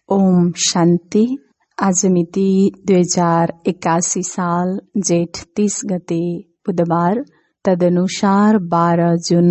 ओम शान्ति। आज मिति 2081 साल जेठ 30 गते बुधबार, तदनुसार 12 जुन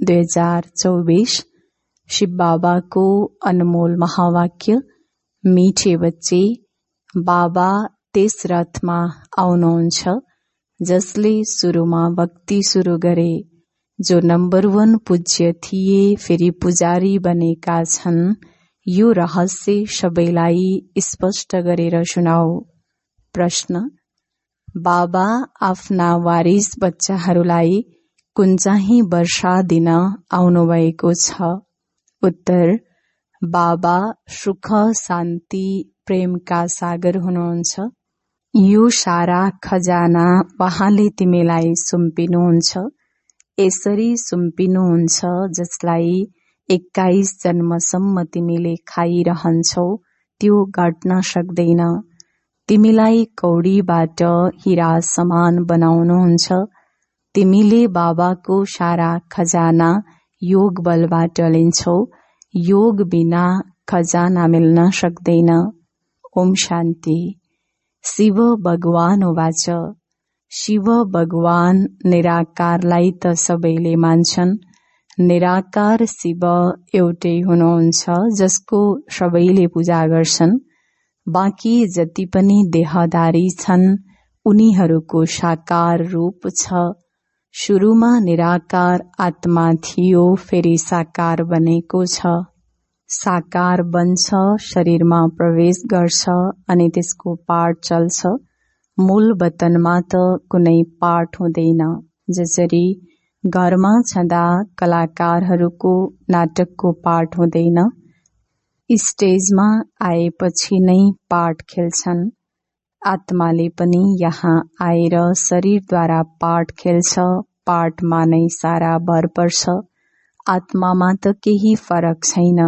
2024। शिव बाबा को अनमोल महावाक्य। मीठे बच्चे, बाबा त्यस रथमा आउनुहुन्छ जसले सुरुमा भक्ति सुरु गरे, जो नम्बर 1 पूज्य थिए फेरि पुजारी बनेका छन्। यो रहस्य सबैलाई स्पष्ट गरेर सुनाऊ। प्रश्न: बाबा आफ्ना वारिस बच्चाहरूलाई कुन चाहिँ वर्षा दिन आउनुभएको छ? उत्तर: बाबा सुख, शान्ति, प्रेमका सागर हुनुहुन्छ। यो सारा खजाना वहाँले तिमीलाई सुम्पिनुहुन्छ। यसरी सुम्पिनुहुन्छ जसलाई 21 जन्मसम्म तिमीले खाइरहन्छौ, त्यो घट्न सक्दैन। तिमीलाई कौडीबाट हीरा समान बनाउनुहुन्छ। तिमीले बाबाको सारा खजाना योग बलबाट लिन्छौ। योग बिना खजाना मिल्न सक्दैन। ओम शान्ति। शिव भगवान उवाच, शिव भगवान निराकारलाई त सबैले मान्छन्। निराकार शिव एउटै हुनुहुन्छ जसको सबैले पूजा गर्छन्। बाँकी जति पनि देहधारी छन् उनीहरूको साकार रूप छ। सुरुमा निराकार आत्मा थियो, फेरि साकार बनेको छ। साकार बन्छ, शरीरमा प्रवेश गर्छ अनि त्यसको पाठ चल्छ। मूल वतनमा त कुनै पाठ हुँदैन। जसरी घरमा छँदा कलाकारहरूको नाटकको पाठ हुँदैन, स्टेजमा आएपछि नै पाठ खेल्छन्। आत्माले पनि यहाँ आएर शरीरद्वारा पाठ खेल्छ। पाठमा नै सारा भर पर्छ। आत्मामा त केही फरक छैन।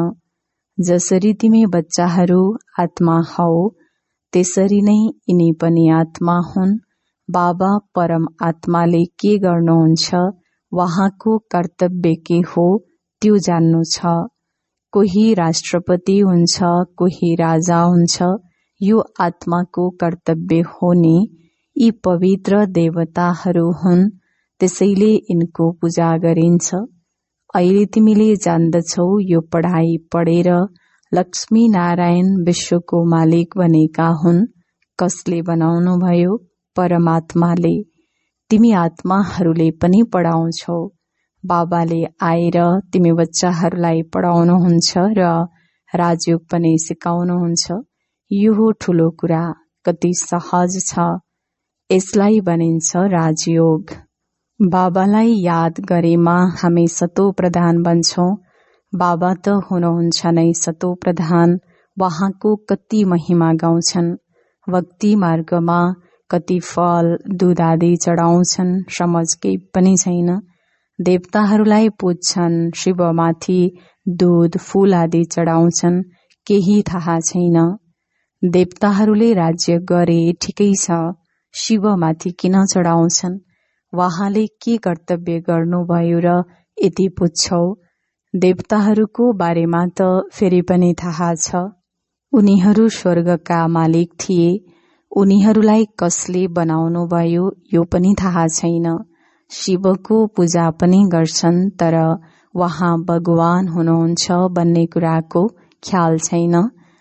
जसरी तिमी बच्चाहरू आत्मा हौ, त्यसरी नै यिनी पनि आत्मा हुन्। बाबा परम आत्माले के गर्नुहुन्छ, वहाँको कर्तव्य के हो त्यो जान्नु छ। कोही राष्ट्रपति हुन्छ, कोही राजा हुन्छ। यो आत्माको कर्तव्य हो नि। यी पवित्र देवताहरू हुन्, त्यसैले यिनको पूजा गरिन्छ। अहिले तिमीले जान्दछौ यो पढाइ पढेर लक्ष्मी नारायण विश्वको मालिक बनेका हुन्। कसले बनाउनु भयो? परमात्माले। तिमी आत्माहरूले पनि पढाउँछौ। बाबाले आएर तिमी बच्चाहरूलाई पढाउनुहुन्छ र राजयोग पनि सिकाउनुहुन्छ। यो हो ठूलो कुरा। कति सहज छ। यसलाई भनिन्छ राजयोग। बाबालाई याद गरेमा हामी सतो प्रधान बन्छौं। बाबा त हुनुहुन्छ नै सतो प्रधान। वहाँको कति महिमा गाउँछन्। भक्ति मार्गमा कति फल, दूध आदि चढाउँछन्, समझ केही पनि छैन। देवताहरूलाई पुज्छन्, शिवमाथि दूध, फूल आदि चढाउँछन्, केही थाहा छैन। देवताहरूले राज्य गरे ठिकै छ, शिवमाथि किन चढाउँछन्? वहाँले के कर्तव्य गर्नुभयो र यति पुज्छौ? देवताहरूको बारेमा त फेरि पनि थाहा छ। उनीहरू स्वर्गका मालिक थिए। उनीहरूलाई कसले बनाउनु भयो यो पनि थाहा छैन। शिवको पूजा पनि गर्छन्, तर वहाँ भगवान हुनुहुन्छ भन्ने कुराको ख्याल छैन।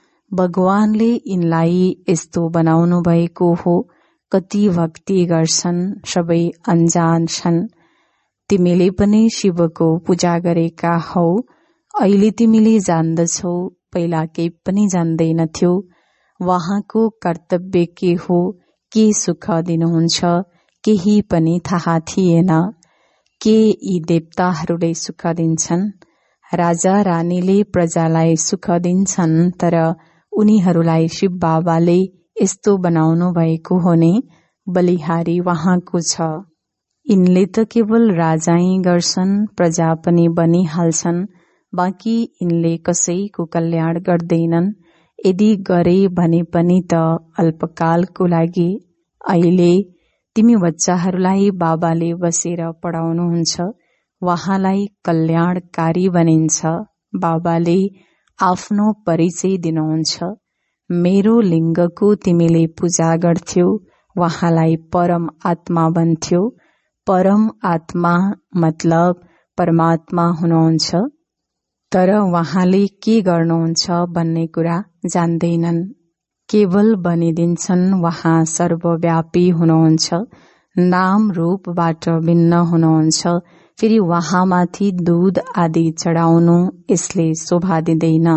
भगवानले यिनलाई यस्तो बनाउनु भएको हो। कति भक्ति गर्छन्, सबै अनजान छन्। तिमीले पनि शिवको पूजा गरेका हौ। अहिले तिमीले जान्दछौ, पहिला केही पनि जान्दैनथ्यौ। वहाँको कर्तव्य के हो, के सुख दिनुहुन्छ, केही पनि थाहा थिएन। के यी देवताहरूले सुख दिन्छन्? राजा रानीले प्रजालाई सुख दिन्छन्, तर उनीहरूलाई शिव बाबाले यस्तो बनाउनु भएको हो नि। बलिहारी वहाँको छ। यिनले त केवल राजाई गर्छन्, प्रजा पनि बनिहाल्छन्। बाँकी यिनले कसैको कल्याण गर्दैनन्। यदि गरे भने पनि त अल्पकालको लागि। अहिले तिमी बच्चाहरूलाई बाबाले बसेर पढाउनुहुन्छ। वहाँलाई कल्याणकारी बनिन्छ। बाबाले आफ्नो परिचय दिनुहुन्छ। मेरो लिङ्गको तिमीले पूजा गर्थ्यौ, वहाँलाई परम आत्मा भन्थ्यौ। परम आत्मा मतलब परमात्मा हुनुहुन्छ, तर वहाँले के गर्नुहुन्छ भन्ने कुरा जान्दैनन्। केवल भनिदिन्छन् वहाँ सर्वव्यापी हुनुहुन्छ, नाम रूपबाट भिन्न हुनुहुन्छ। फेरि वहाँमाथि दूध आदि चढाउनु यसले शोभा दिँदैन।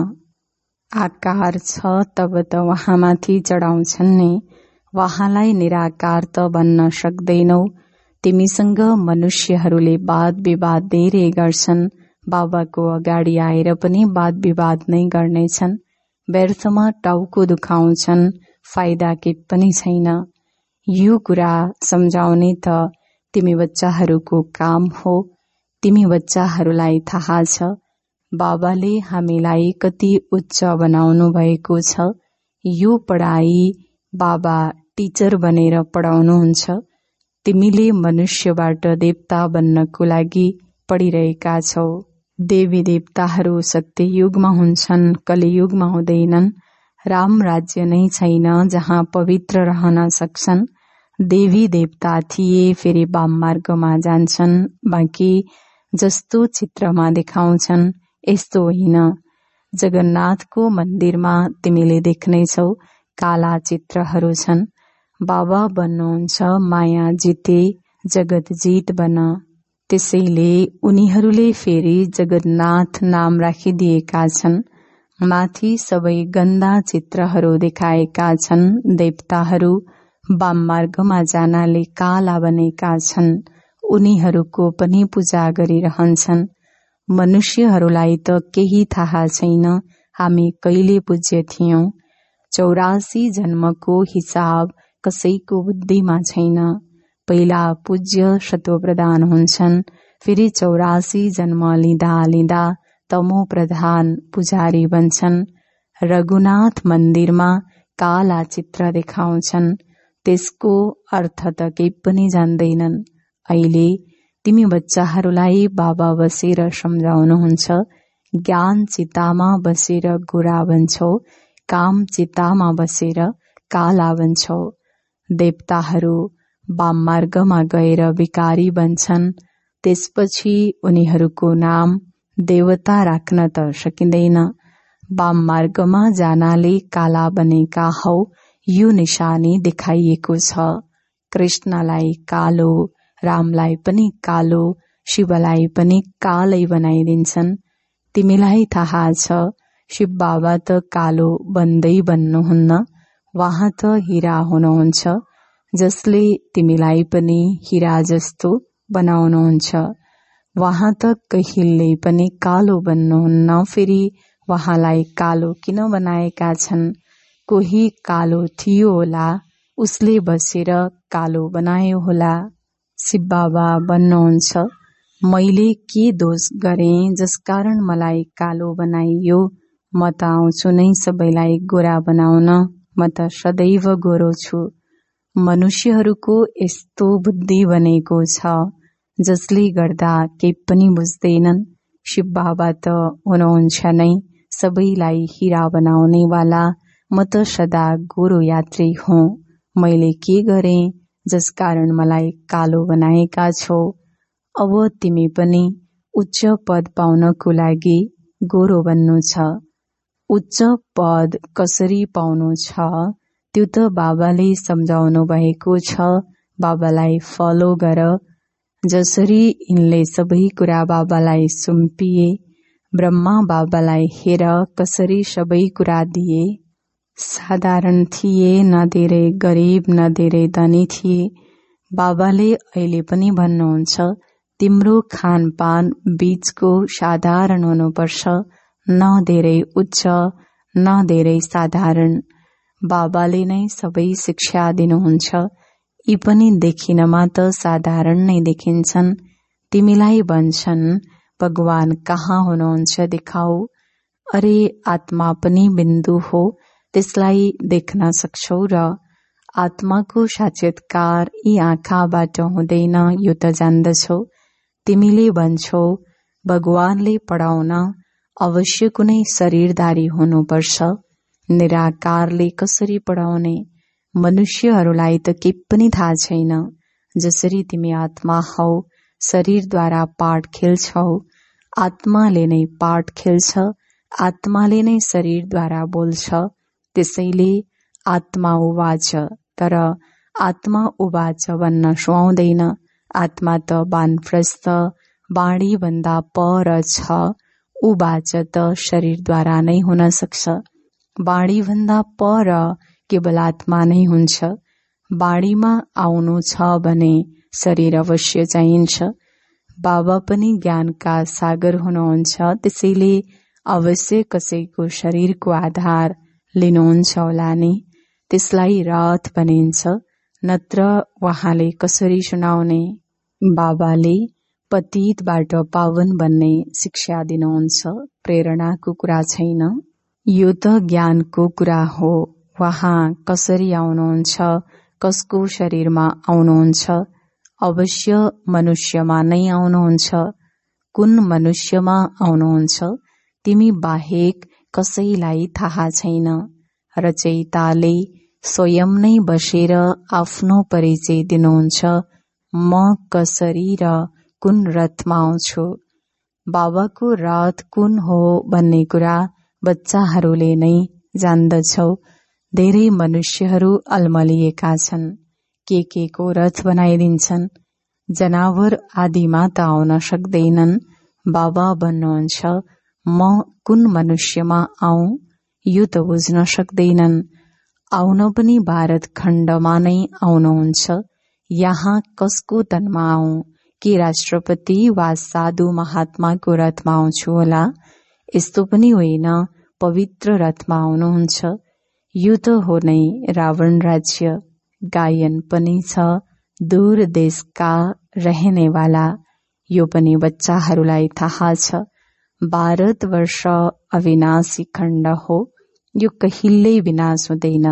आकार छ तब त वहाँमाथि चढाउँछन् नि, वहाँलाई निराकार त भन्न सक्दैनौ। तिमीसँग मनुष्यहरूले वाद विवाद धेरै गर्छन्, बाबाको अगाडि आएर पनि वाद विवाद नै गर्नेछन्। व्यर्थमा टाउको दुखाउँछन्, फाइदा के पनि छैन। यो कुरा सम्झाउने त तिमी बच्चाहरूको काम हो। तिमी बच्चाहरूलाई थाहा छ बाबाले हामीलाई कति उच्च बनाउनु भएको छ। यो पढाइ बाबा टिचर बनेर पढाउनुहुन्छ। तिमीले मनुष्यबाट देवता बन्नको लागि पढिरहेका छौ। देवी देवताहरू सत्य युगमा हुन्छन्, कलियुगमा हुँदैनन्। राम राज्य नै छैन जहाँ पवित्र रहन सक्छन्। देवी देवता थिए फेरि वाम मार्गमा जान्छन्। बाँकी जस्तो चित्रमा देखाउँछन् यस्तो होइन। जगन्नाथको मन्दिरमा तिमीले देख्नेछौ काला चित्रहरू छन्। बाबा भन्नुहुन्छ माया जिते जगत जित बन। त्यसैले उनीहरूले फेरि जगन्नाथ नाम राखिदिएका छन्। माथि सबै गन्दा चित्रहरू देखाएका छन्। देवताहरू वाम मार्गमा जानाले काला बनेका छन्। उनीहरूको पनि पूजा गरिरहन्छन्। मनुष्यहरूलाई त केही थाहा छैन हामी कहिले पूज्य थियौं। 84 जन्मको हिसाब कसैको बुद्धिमा छैन। पहिला पूज्य सत्वप्रधान हुन्छन्, फेरि 84 जन्म लिँदा लिँदा तमो प्रधान पुजारी बन्छन्। रघुनाथ मन्दिरमा काला चित्र देखाउँछन्, त्यसको अर्थ त केही पनि जान्दैनन्। अहिले तिमी बच्चाहरूलाई बाबा बसेर सम्झाउनुहुन्छ। ज्ञान चितामा बसेर गोरा बन्छौ, काम चितामा बसेर काला बन्छौ। देवताहरू वाम मार्गमा गएर विकारी बन्छन्। त्यसपछि उनीहरूको नाम देवता राख्न त सकिँदैन। वाम मार्गमा जानाले काला बनेका हौ, यो निशानी देखाइएको छ। कृष्णलाई कालो, रामलाई पनि कालो, शिवलाई पनि कालै बनाइदिन्छन्। तिमीलाई थाहा छ शिव बाबा त कालो बन्दै बन्नुहुन्न, वहाँ त हीरा हुनुहुन्छ, जसले तिमीलाई पनि हीरा जस्तो बनाउनुहुन्छ। वहाँ त कहिले पनि कालो बन्नुहुन्न। फेरि वहाँलाई कालो किन बनाएका छन्? कोही कालो थियो होला, उसले बसेर कालो बनायो होला। शिव बाबा भन्नुहुन्छ मैले के दोष गरेँ जसकारण मलाई कालो बनाइयो? म त आउँछु नै सबैलाई गोरा बनाउन, म त सदैव गोरो छु। मनुष्यहरूको यस्तो बुद्धि बनेको छ जसले गर्दा केही पनि बुझ्दैनन्। शिव बाबा त हुनुहुन्छ नै सबैलाई हीरा बनाउने वाला। म त सदा गोरो यात्री हुँ। मैले के गरेँ जसकारण मलाई कालो बनाएका छौ? अब तिमी पनि उच्च पद पाउनको लागि गोरो बन्नु छ। उच्च पद कसरी पाउनु छ त्यो त बाबाले सम्झाउनु भएको छ। बाबालाई फलो गर। जसरी यिनले सबै कुरा बाबालाई सुम्पिए, ब्रह्मा बाबालाई हेर कसरी सबै कुरा दिए। साधारण थिए, न धेरै गरिब न धेरै धनी थिए। बाबाले अहिले पनि भन्नुहुन्छ तिम्रो खानपान बीचको साधारण हुनुपर्छ, न धेरै उच्च न धेरै साधारण। बाबाले नै सबै शिक्षा दिनुहुन्छ। यी पनि देखिनमा त साधारण नै देखिन्छन्। तिमीलाई भन्छन् भगवान कहाँ हुनुहुन्छ देखाऊ। अरे आत्मा पनि बिन्दु हो, त्यसलाई देख्न सक्छौ र आत्माको साक्षात्कार यी आँखाबाट हुँदैन, यो त जान्दछौ। तिमीले भन्छौ भगवानले पढाउन अवश्य कुनै शरीरधारी हुनुपर्छ। निराकारले कसरी पढाउने? मनुष्यहरूलाई त के पनि थाहा छैन। जसरी तिमी आत्मा हौ, शरीरद्वारा पाठ खेल्छौ, आत्माले नै पाठ खेल्छ, आत्माले नै शरीरद्वारा बोल्छ। त्यसैले आत्मा उवाच, तर आत्मा उवाच भन्न सुहाउँदैन। आत्मा त वानप्रस्थ वाणी भन्दा पर छ। उवाच त शरीरद्वारा नै हुन सक्छ। वाणी भन्दा पर केवल आत्मा नै हुन्छ। वाणीमा आउनु छ भने शरीर अवश्य चाहिन्छ। बाबा पनि ज्ञानका सागर हुनुहुन्छ, त्यसैले अवश्य कसैको शरीरको आधार लिनुहुन्छ होला नि। त्यसलाई रथ भनिन्छ, नत्र उहाँले कसरी सुनाउने? बाबाले पतितबाट पावन बन्ने शिक्षा दिनुहुन्छ। प्रेरणाको कुरा छैन, यो त ज्ञानको कुरा हो। उहाँ कसरी आउनुहुन्छ, कसको शरीरमा आउनुहुन्छ? अवश्य मनुष्यमा नै आउनुहुन्छ। कुन मनुष्यमा आउनुहुन्छ? तिमी बाहेक कसैलाई थाहा छैन। रचयिताले स्वयं नै बसेर आफ्नो परिचय दिनुहुन्छ। म कसरी र कुन रथमा आउँछु? बाबाको रथ कुन हो भन्ने कुरा बच्चाहरूले नै जान्दछौ। धेरै मनुष्यहरू अल्मलिएका छन्। के को रथ बनाइदिन्छन्। जनावर आदिमा त आउन सक्दैनन्। बाबा भन्नुहुन्छ, म कुन मनुष्यमा आऊँ? यो त बुझ्न सक्दैनन्। आउन पनि भारत खण्डमा नै आउनुहुन्छ। यहाँ कसको तनमा आऊँ? के राष्ट्रपति वा साधु महात्माको रथमा आउँछु होला? यस्तो पनि होइन, पवित्र रथमा आउनुहुन्छ। यो त हो नै रावण राज्य। गायन पनि छ, दूर देशका रहनेवाला। यो पनि बच्चाहरूलाई थाहा छ। भारतवर्ष अविनाशी खण्ड हो, यो कहिल्यै विनाश हुँदैन।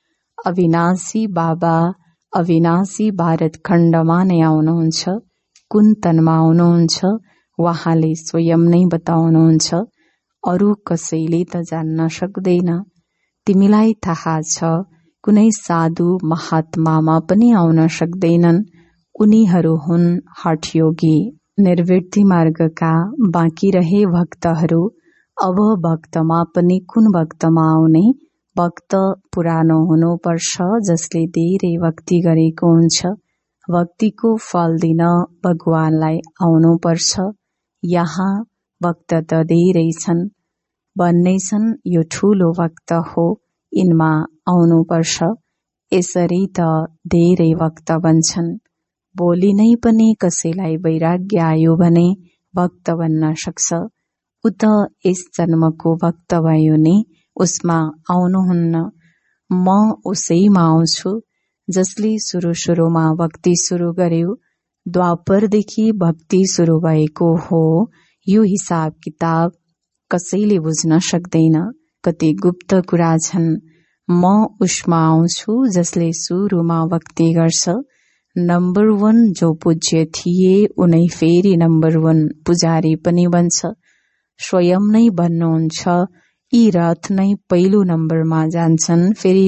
अविनाशी बाबा अविनाशी भारत खण्डमा नै आउनुहुन्छ। कुन तनमा आउनुहुन्छ? उहाँले स्वयं नै बताउनुहुन्छ। अरू कसैले त जान्न सक्दैन। तिमीलाई थाहा छ, कुनै साधु महात्मामा पनि आउन सक्दैनन्। उनीहरू हुन् हठयोगी, निर्वृत्ति मार्गका बाँकी रहे भक्तहरू। अब भक्तमा पनि कुन भक्तमा आउने? भक्त पुरानो हुनुपर्छ, जसले धेरै भक्ति गरेको हुन्छ। भक्तिको फल दिन भगवानलाई आउनुपर्छ। यहाँ भक्त त धेरै छन्, भन्नेछन् यो ठूलो भक्त हो, यिनमा आउनुपर्छ। यसरी त धेरै भक्त बन्छन्। भोलि नै पनि कसैलाई वैराग्य आयो भने भक्त बन्न सक्छ। उ त यस जन्मको भक्त भयो नि, उसमा आउनुहुन्न। म उसैमा आउँछु जसले सुरुमा भक्ति सुरु गर्यो। द्वापरदेखि भक्ति सुरु भएको हो। यो हिसाब किताब कसैले बुझ्न सक्दैन। कति गुप्त कुरा छन्। म उसमा आउँछु जसले सुरुमा भक्ति गर्छ। नम्बर 1 जो पूज्य थिए, उनै फेरि नम्बर 1 पुजारी पनि बन्छ। स्वयं नै भन्नुहुन्छ, यी रथ नै पहिलो नम्बरमा जान्छन्, फेरि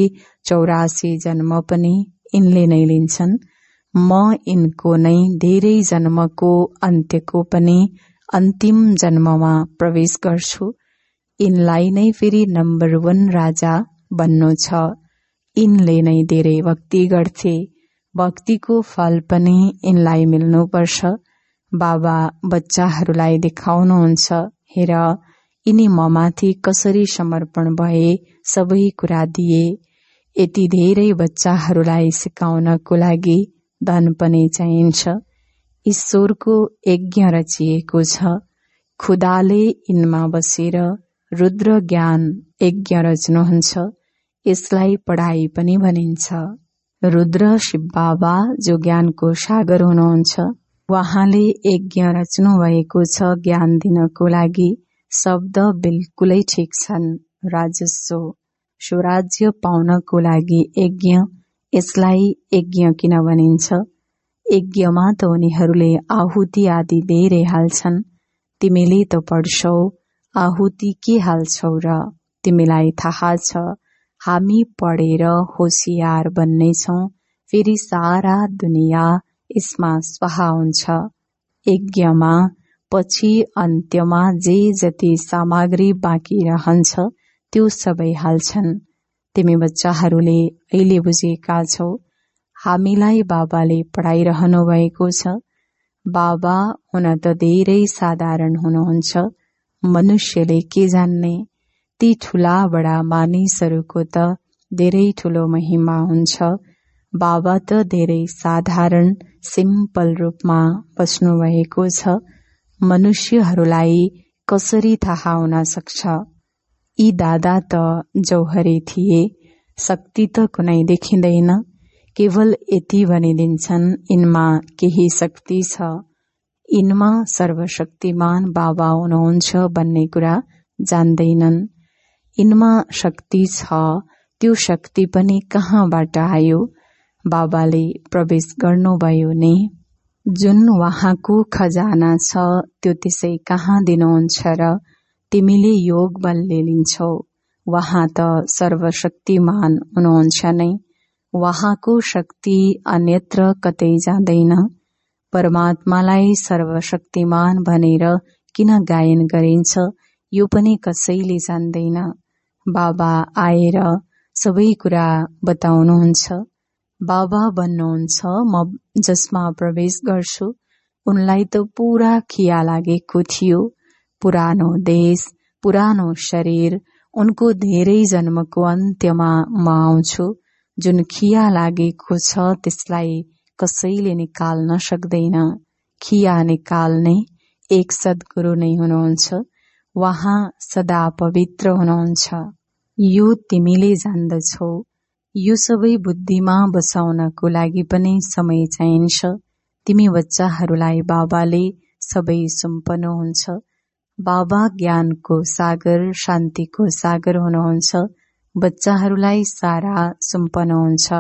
84 जन्म पनि यिनले नै लिन्छन्। म यिनको नै धेरै जन्मको अन्त्यको पनि अन्तिम जन्ममा प्रवेश गर्छु। यिनलाई नै फेरि नम्बर 1 राजा बन्नु छ। यिनले नै धेरै भक्ति गर्थे। भक्तिको फल पनि यिनलाई मिल्नुपर्छ। बाबा बच्चाहरूलाई देखाउनुहुन्छ, हेर यिनी ममाथि कसरी समर्पण भए, सबै कुरा दिए। यति धेरै बच्चाहरूलाई सिकाउनको लागि धन पनि चाहिन्छ। ईश्वरको यज्ञ रचिएको छ। खुदाले यिनमा बसेर रुद्र ज्ञान यज्ञ रच्नुहुन्छ। यसलाई पढाइ पनि भनिन्छ। रुद्र शिव बाबा जो ज्ञानको सागर हुनुहुन्छ, उहाँले यज्ञ रच्नु भएको छ ज्ञान दिनको लागि। शब्द बिल्कुलै ठिक छन्। राजस्व स्वराज्य पाउनको लागि यज्ञ, यसलाई यज्ञ किन भनिन्छ? यज्ञमा त उनीहरूले आहुति आदि धेरै हाल्छन्। तिमीले त पढ्छौ, आहुति के हाल्छौ र? तिमीलाई थाहा छ हामी पढेर होशियार बन्नेछौँ, फेरि सारा दुनिया यसमा स्वाहा हुन्छ। यज्ञमा पछि अन्त्यमा जे जति सामग्री बाँकी रहन्छ त्यो सबै हाल्छन्। तिमी बच्चाहरूले अहिले बुझेका छौ। हामीलाई बाबाले पढाइरहनु भएको छ। बाबा हुन त धेरै साधारण हुनुहुन्छ। मनुष्यले के जान्ने? ती ठूला बडा मानिसहरूको त धेरै ठूलो महिमा हुन्छ। बाबा त धेरै साधारण सिम्पल रूपमा बस्नु भएको छ। मनुष्यहरूलाई कसरी थाहा हुन सक्छ? यी दादा त जौहरी थिए, शक्ति त कुनै देखिँदैन। केवल यति भनिदिन्छन् यिनमा केही शक्ति छ, यिनमा सर्वशक्तिमान बाबा हुनुहुन्छ भन्ने कुरा जान्दैनन्। यिनमा शक्ति छ, त्यो शक्ति पनि कहाँबाट आयो? बाबाले प्रवेश गर्नुभयो नि। जुन उहाँको खजाना छ त्यो त्यसै कहाँ दिनुहुन्छ र? तिमीले योग बलले लिन्छौ। उहाँ त सर्वशक्तिमान हुनुहुन्छ नै। उहाँको शक्ति अन्यत्र कतै जाँदैन। परमात्मालाई सर्वशक्तिमान भनेर किन गायन गरिन्छ यो पनि कसैले जान्दैन। बाबा आएर सबै कुरा बताउनुहुन्छ। बाबा भन्नुहुन्छ म जसमा प्रवेश गर्छु उनलाई त पूरा खिया लागेको थियो। पुरानो देश, पुरानो शरीर, उनको धेरै जन्मको अन्त्यमा म आउँछु। जुन खिया लागेको छ त्यसलाई कसैले निकाल्न सक्दैन। खिया निकाल्ने एक सद्गुरु नै हुनुहुन्छ। उहाँ सदा पवित्र हुनुहुन्छ। यो तिमीले जान्दछौ। यो सबै बुद्धिमा बसाउनको लागि पनि समय चाहिन्छ। तिमी बच्चाहरूलाई बाबाले सबै सुम्पनुहुन्छ। बाबा ज्ञानको सागर, शान्तिको सागर हुनुहुन्छ। बच्चाहरूलाई सारा सुम्पनुहुन्छ।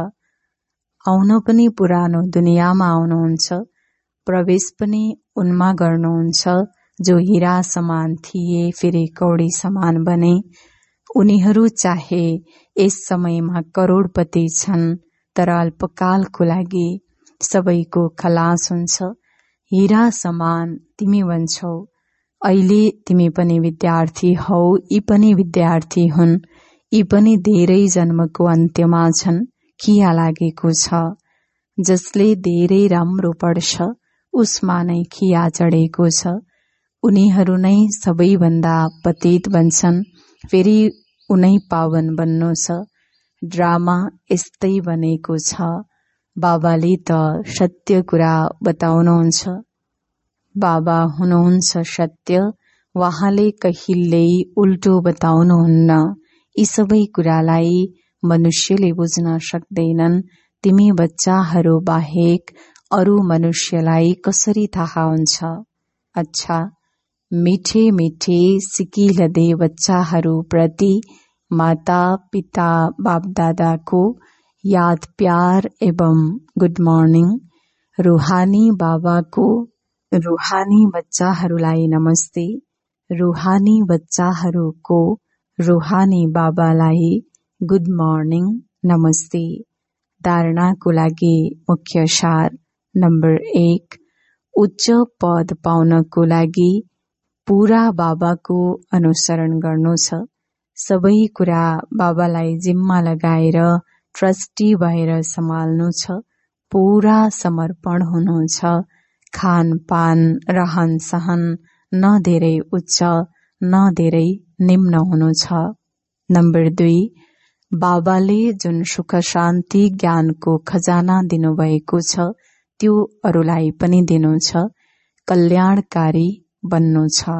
आउन पनि पुरानो दुनियाँमा आउनुहुन्छ। प्रवेश पनि उनमा गर्नुहुन्छ जो हीरा समान थिए फेरि कौडी समान बने। उनीहरू चाहे यस समयमा करोडपति छन् तर अल्पकालको लागि सबैको खलास हुन्छ। हीरा समान तिमी बन्छौ। अहिले तिमी पनि विद्यार्थी हौ, यी पनि विद्यार्थी हुन्। यी पनि धेरै जन्मको अन्त्यमा छन्। खिया लागेको छ। जसले धेरै राम्रो पढ्छ उसमा नै खिया चढेको छ। उनीहरू नै सबैभन्दा पतित बन्छन्, फेरि उनै पावन बन्नु छ। ड्रामा यस्तै बनेको छ। बाबाले त सत्य कुरा बताउनुहुन्छ। बाबा हुनुहुन्छ सत्य। उहाँले कहिल्यै उल्टो बताउनुहुन्न। यी सबै कुरालाई मनुष्यले बुझ्न सक्दैनन्। तिमी बच्चाहरू बाहेक अरू मनुष्यलाई कसरी थाहा हुन्छ? अच्छा, मिठे मिठे सिकिलदे बच्चाहरू प्रति माता पिता बाप दादाको याद प्यार एवं गुड मर्निङ। रूहानी बाबाको रूहानी बच्चाहरूलाई नमस्ते। रूहानी बच्चाहरूको रूहानी बाबालाई गुड मर्निङ नमस्ते। धारणाको लागि मुख्य सार नम्बर 1, उच्च पद पाउनको लागि पूरा बाबाको अनुसरण गर्नु छ। सबै कुरा बाबालाई जिम्मा लगाएर ट्रस्टी भएर सम्हाल्नु छ। पूरा समर्पण हुनु छ। खानपान रहन सहन न धेरै उच्च न धेरै निम्न हुनु छ। नम्बर 2, बाबाले जुन सुख शान्ति ज्ञानको खजाना दिनुभएको छ त्यो अरूलाई पनि दिनु छ। कल्याणकारी बन्नु छ।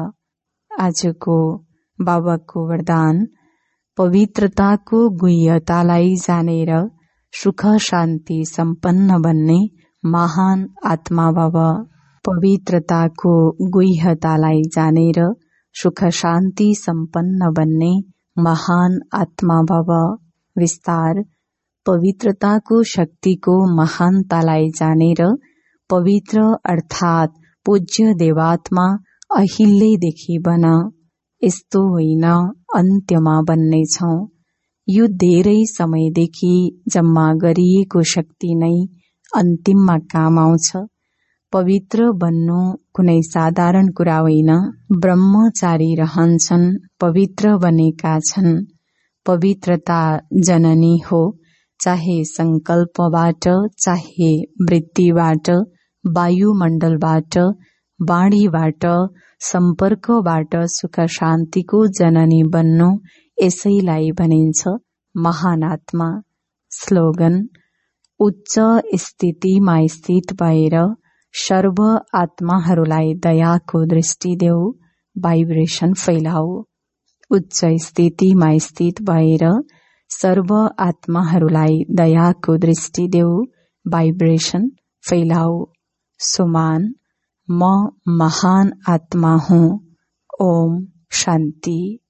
आजको बाबाको वरदान, पवित्रताको गुह्यतालाई जानेर सुख शान्ति सम्पन्न बन्ने महान आत्मा भव। पवित्रताको गुह्यतालाई जानेर सुख शान्ति सम्पन्न बन्ने महान आत्मा भव। विस्तार, पवित्रताको शक्तिको महानतालाई जानेर पवित्र अर्थात् पूज्य देवात्मा अहिल्यैदेखि बन। यस्तो होइन, अन्त्यमा बन्नेछौँ। यो धेरै समयदेखि जम्मा गरिएको शक्ति नै अन्तिममा काम आउँछ। पवित्र बन्नु कुनै साधारण कुरा होइन। ब्रह्मचारी रहन्छन्, पवित्र बनेका छन्। पवित्रता जननी हो, चाहे संकल्पबाट, चाहे वृत्तिबाट, वायुमण्डलबाट, वाणीबाट, सम्पर्कबाट सुख शान्तिको जननी बन्नु, यसैलाई भनिन्छ महान आत्मा। स्लोगन: उच्च स्थितिमा स्थित भएर सर्व आत्माहरूलाई दयाको दृष्टि देऊ, भाइब्रेसन फैलाऊ। उच्च स्थितिमा स्थित भएर सर्व आत्माहरूलाई दयाको दृष्टि देऊ, भाइब्रेसन फैलाऊ। सुमान: म महान आत्मा हूँ। ओम शान्ति।